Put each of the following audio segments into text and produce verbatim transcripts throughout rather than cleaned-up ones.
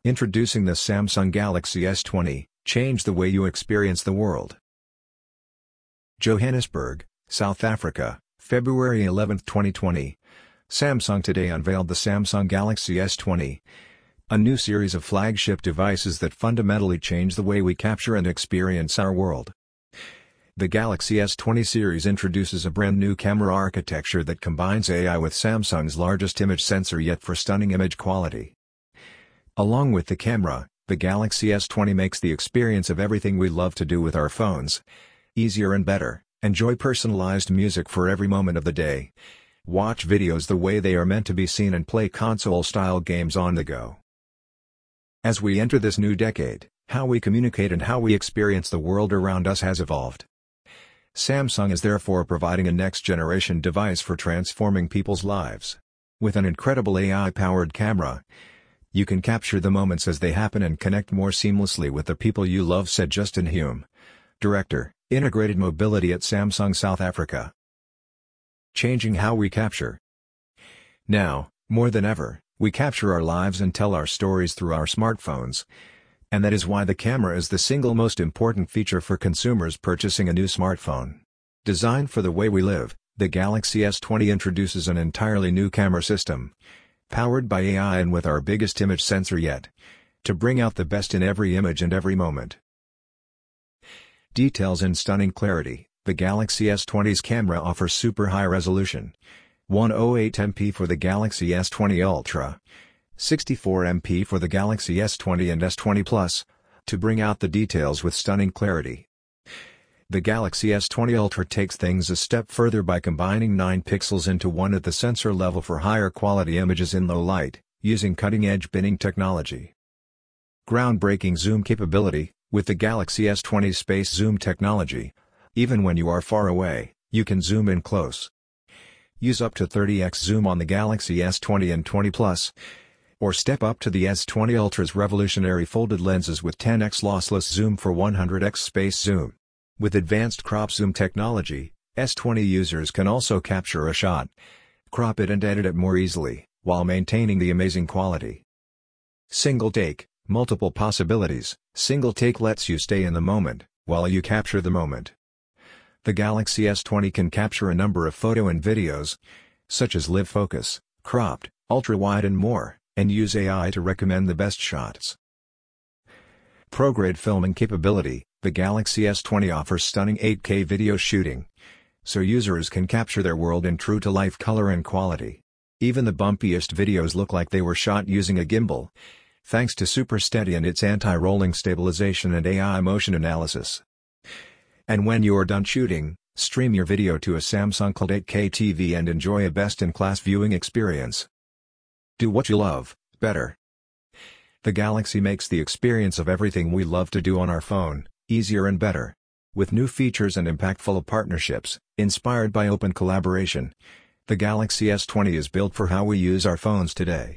Introducing the Samsung Galaxy S twenty, change the way you experience the world. Johannesburg, South Africa, February eleventh twenty twenty. Samsung today unveiled the Samsung Galaxy S twenty, a new series of flagship devices that fundamentally change the way we capture and experience our world. The Galaxy S twenty series introduces a brand new camera architecture that combines A I with Samsung's largest image sensor yet for stunning image quality. Along with the camera, the Galaxy S twenty makes the experience of everything we love to do with our phones easier and better. Enjoy personalized music for every moment of the day. Watch videos the way they are meant to be seen and play console-style games on the go. As we enter this new decade, how we communicate and how we experience the world around us has evolved. Samsung is therefore providing a next-generation device for transforming people's lives. With an incredible A I-powered camera, you can capture the moments as they happen and connect more seamlessly with the people you love, said Justin Hume, Director, Integrated Mobility at Samsung South Africa. Changing how we capture. Now, more than ever, we capture our lives and tell our stories through our smartphones. And that is why the camera is the single most important feature for consumers purchasing a new smartphone. Designed for the way we live, the Galaxy S twenty introduces an entirely new camera system, powered by A I and with our biggest image sensor yet, to bring out the best in every image and every moment. Details in stunning clarity. The Galaxy S twenty's camera offers super high resolution, one hundred eight megapixels for the Galaxy S twenty Ultra, sixty-four megapixels for the Galaxy S twenty and S twenty Plus, to bring out the details with stunning clarity. The Galaxy S twenty Ultra takes things a step further by combining nine pixels into one at the sensor level for higher quality images in low light, using cutting-edge binning technology. Groundbreaking zoom capability. With the Galaxy S twenty Space Zoom technology, even when you are far away, you can zoom in close. Use up to thirty x zoom on the Galaxy S twenty and twenty Plus, or step up to the S twenty Ultra's revolutionary folded lenses with ten x lossless zoom for one hundred x space zoom. With advanced crop zoom technology, S twenty users can also capture a shot, crop it and edit it more easily, while maintaining the amazing quality. Single take, multiple possibilities. Single take lets you stay in the moment, while you capture the moment. The Galaxy S twenty can capture a number of photo and videos, such as live focus, cropped, ultra-wide and more, and use A I to recommend the best shots. ProGrade filming capability. The Galaxy S twenty offers stunning eight K video shooting, so users can capture their world in true-to-life color and quality. Even the bumpiest videos look like they were shot using a gimbal, thanks to Super Steady and its anti-rolling stabilization and A I motion analysis. And when you're done shooting, stream your video to a Samsung Cloud eight K T V and enjoy a best-in-class viewing experience. Do what you love, better. The Galaxy makes the experience of everything we love to do on our phone easier and better. With new features and impactful partnerships, inspired by open collaboration, the Galaxy S twenty is built for how we use our phones today.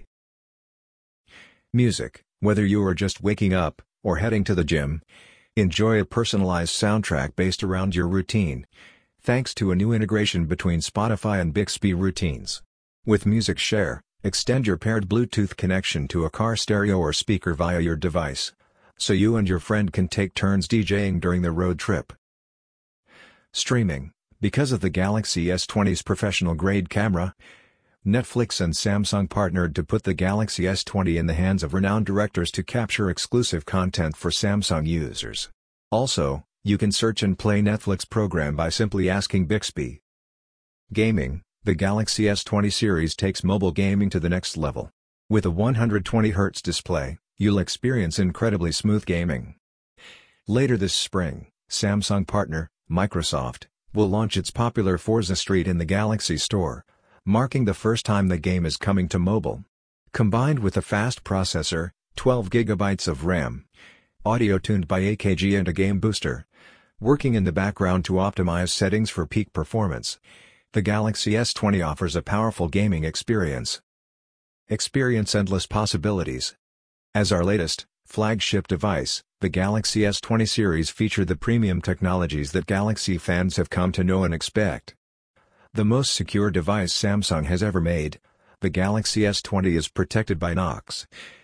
Music. Whether you are just waking up, or heading to the gym, enjoy a personalized soundtrack based around your routine, thanks to a new integration between Spotify and Bixby routines. With Music Share, extend your paired Bluetooth connection to a car stereo or speaker via your device, so you and your friend can take turns DJing during the road trip. Streaming. Because of the Galaxy S twenty's professional-grade camera, Netflix and Samsung partnered to put the Galaxy S twenty in the hands of renowned directors to capture exclusive content for Samsung users. Also, you can search and play Netflix program by simply asking Bixby. Gaming. The Galaxy S twenty series takes mobile gaming to the next level. With a one hundred twenty hertz display, you'll experience incredibly smooth gaming. Later this spring, Samsung partner, Microsoft, will launch its popular Forza Street in the Galaxy Store, marking the first time the game is coming to mobile. Combined with a fast processor, twelve gigabytes of RAM, audio tuned by A K G and a game booster, working in the background to optimize settings for peak performance, the Galaxy S twenty offers a powerful gaming experience. Experience endless possibilities. As our latest, flagship device, the Galaxy S twenty series feature the premium technologies that Galaxy fans have come to know and expect. The most secure device Samsung has ever made, the Galaxy S twenty is protected by Knox,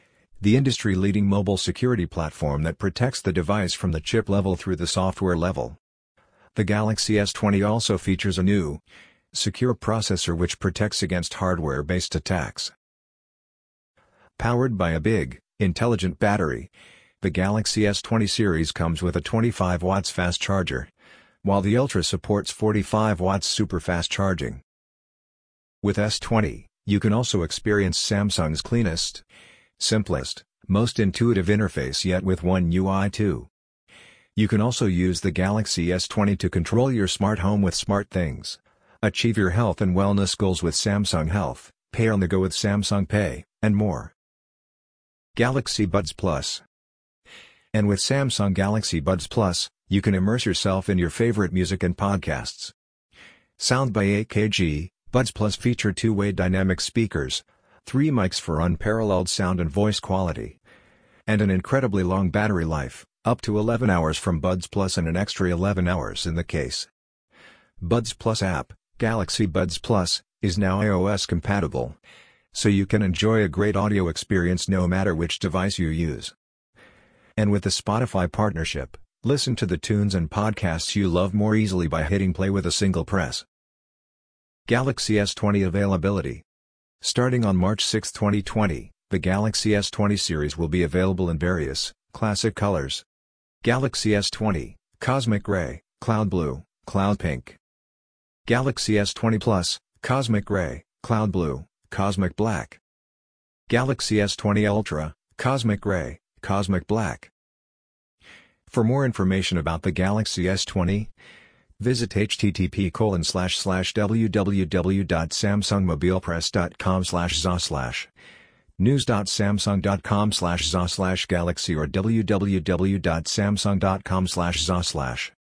the industry-leading mobile security platform that protects the device from the chip level through the software level. The Galaxy S twenty also features a new, secure processor which protects against hardware-based attacks. Powered by a big, intelligent battery, the Galaxy S twenty series comes with a twenty-five watts fast charger, while the Ultra supports forty-five watts super fast charging. With S twenty, you can also experience Samsung's cleanest, simplest, most intuitive interface yet with One U I too. You can also use the Galaxy S twenty to control your smart home with SmartThings, achieve your health and wellness goals with Samsung Health, pay on the go with Samsung Pay, and more. Galaxy Buds Plus. And with Samsung Galaxy Buds Plus, you can immerse yourself in your favorite music and podcasts. Sound by eight K G, Buds Plus feature two-way dynamic speakers, three mics for unparalleled sound and voice quality, and an incredibly long battery life, up to eleven hours from Buds Plus and an extra eleven hours in the case. Buds Plus app, Galaxy Buds Plus, is now iOS compatible, so you can enjoy a great audio experience no matter which device you use. And with the Spotify partnership, listen to the tunes and podcasts you love more easily by hitting play with a single press. Galaxy S twenty availability. Starting on March sixth twenty twenty, the Galaxy S twenty series will be available in various, classic colors. Galaxy S twenty, Cosmic Gray, Cloud Blue, Cloud Pink. Galaxy S twenty Plus, Cosmic Gray, Cloud Blue, Cosmic Black. Galaxy S twenty Ultra, Cosmic Gray, Cosmic Black. For more information about the Galaxy S twenty, visit http colon slash slash www.samsungmobilepress.com slash za slash news.samsung.com slash za slash galaxy or www.samsung.com slash za slash